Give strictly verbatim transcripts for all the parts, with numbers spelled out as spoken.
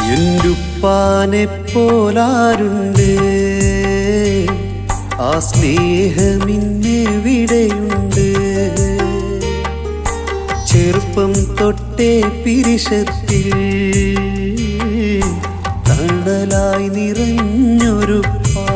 എന്റുപ്പാനെ പോലാരുണ്ട്, ആ സ്നേഹമിന്നെവിടെയുണ്ട്. ചെറുപ്പം തൊട്ടേ പിരിശത്തിൽ തണലായി നിറഞ്ഞൊരുപ്പാ,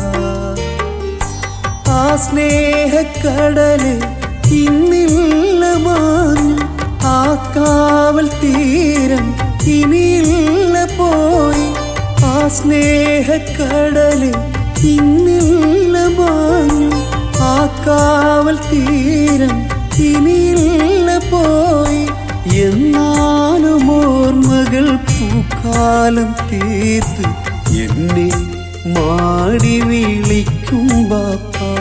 ആ സ്നേഹക്കടല് ഇന്നില്ല മാഞ്ഞു, ആ കാവൽ തീരം ഇനിയില്ല പോയി. ആ സ്നേഹക്കടല് ഇന്നില്ല മാഞ്ഞു, ആ കാവൽ തീരം ഇനിയില്ല പോയി. എന്നാലും ഓർമ്മകൾ പൂക്കാലം തീർത്ത് എന്നെ മാടി വിളിക്കും ബാപ്പാ.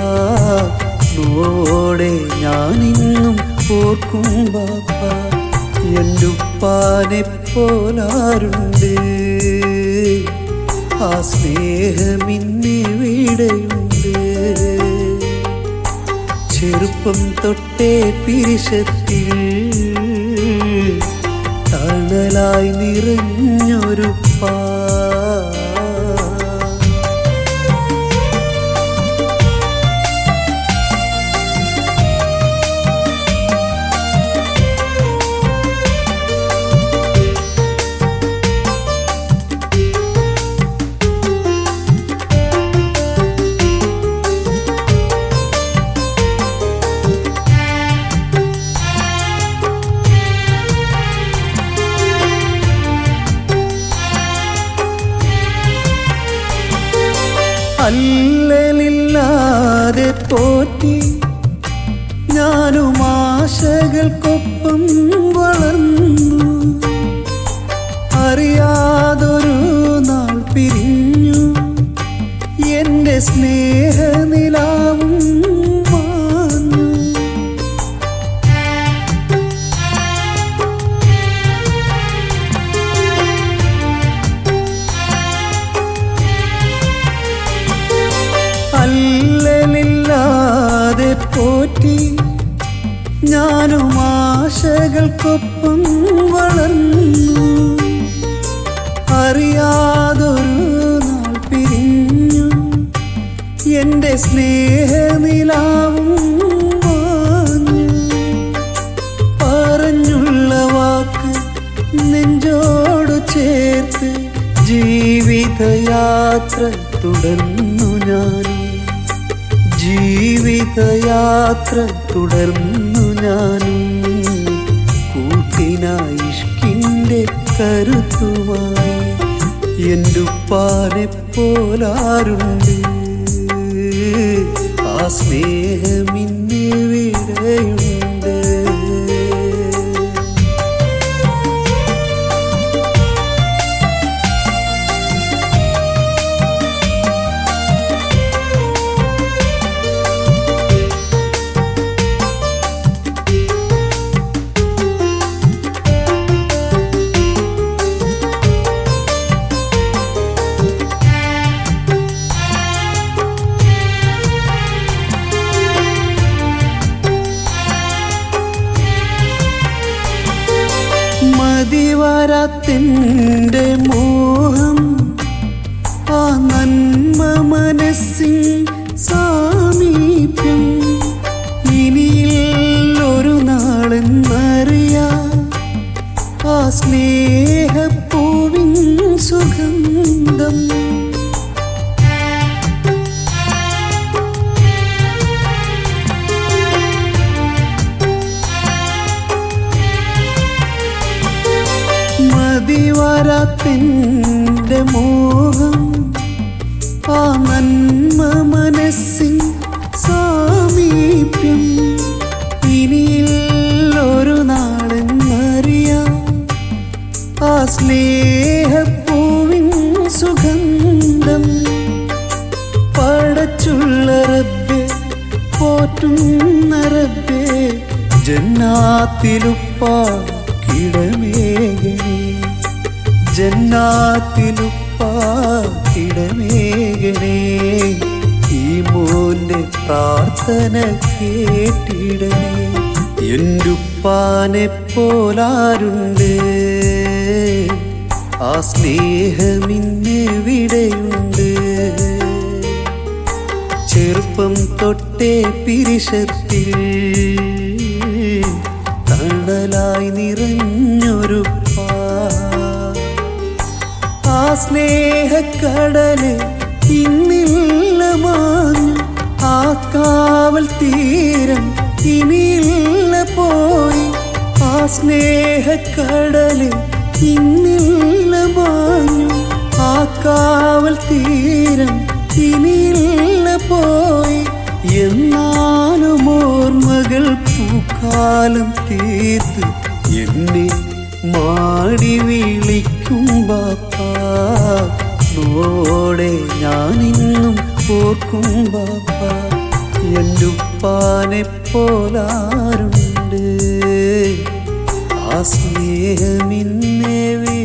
നോടെ ഞാനിന്നും ഓർക്കും ബാപ്പാ, എന്റുപ്പാനെ പോലാരുണ്ട്, ആ സ്നേഹമിന്നെവിടെയുണ്ട്. ചെറുപ്പം തൊട്ടേ പിരിശത്തിൽ തണലായി നിറഞ്ഞൊരുപ്പാ. അല്ലലില്ലാതെ പോറ്റി ഞാനും ആശകൾക്കൊപ്പം വളർന്നു, അറിയാതൊരു നാൾ പിരിഞ്ഞു എൻ്റെ സ്നേഹനിലാവും മാഞ്ഞു. അല്ലലില്ലാതെ പോറ്റി ഞാനും ആശകൾക്കൊപ്പം വളർന്നു, അറിയാതൊരു നാൾ പിരിഞ്ഞു എൻ്റെ സ്നേഹനിലാവും മാഞ്ഞു. പറഞ്ഞുള്ള വാക്ക് നെഞ്ചോട് ചേർത്ത് ജീവിതയാത്ര തുടർന്നു ഞാനും, ജീവിതയാത്ര തുടർന്നു ഞാനും. കൂട്ടിനായി ഇഷ്കിൻ്റെ കരുത്തുമായി എന്റുപ്പാനെ പോലാരുണ്ട്, ആ സ്നേഹമിന്നെവിടെയുണ്ട്. മതിവരാത്തെൻ്റെ മോഹം, ആ നന്മ മനസ്സിൻ സാമീപ്യം ഇനിയില്ലൊരു നാളെന്നറിയാം. ആ സ്നേഹപ്പൂവിൻ സുഗന്ധം മതിവരാത്തെൻ്റെ മോഹം, ആ നന്മ മനസ്സിൻ സാമീപ്യം ഇനിയില്ലൊരു നാളെന്നറിയാം. ആ സ്നേഹപ്പൂവിൻ സുഗന്ധം പടച്ചുള്ള റബ്ബേ, പോറ്റുന്ന റബ്ബേ, ജന്നാത്തിലുപ്പാ കിടമേകണേ, ജന്നാത്തിലുപ്പാ കിടമേകണേ. ഈ മോന്റെ പ്രാർത്ഥന കേട്ടിടണേ, എന്റുപ്പാനെ പോലാരുണ്ട്, ആ സ്നേഹമിന്നെവിടെയുണ്ട്. ചെറുപ്പം തൊട്ടേ പിരിശത്തിൽ തണലായി നിറഞ്ഞൊരു ആ സ്നേഹക്കടല് ഇന്നില്ല മാഞ്ഞു. ആ കാവൽ തീരം ഇനിയില്ല പോയി. ആ സ്നേഹക്കടല് ഇന്നില്ല മാഞ്ഞു. ആ കാവൽ തീരം ഇനിയില്ല പോയി. എന്നാലും ഓർമ്മകൾ പൂക്കാലം തീർത്ത് എന്നെ മാടി വിളിക്കും ബാപ്പാ. നോടെ ഞാനിന്നും ഓർക്കും ബാപ്പാ. എൻ്റെ ഉപ്പാനെ പോലാരുണ്ട്. ആ സ്നേഹമിന്നേ